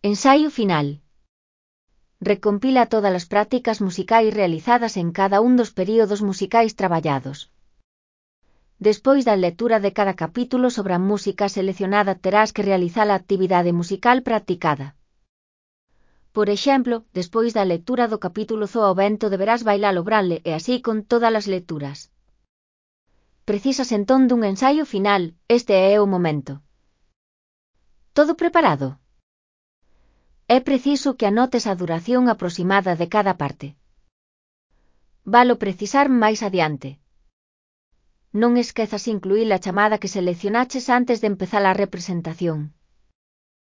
Ensaio final. Recompila todas as prácticas musicais realizadas en cada un dos períodos musicais traballados. Despois da lectura de cada capítulo sobre a música seleccionada terás que realizar a actividade musical practicada. Por exemplo, despois da lectura do capítulo Zo ao vento deberás bailar o branle e así con todas as lecturas. Precisas entón dun ensaio final, este é o momento. Todo preparado? É preciso que anotes a duración aproximada de cada parte. Valo precisar máis adiante. Non esquezas incluir a chamada que seleccionaches antes de empezar a representación.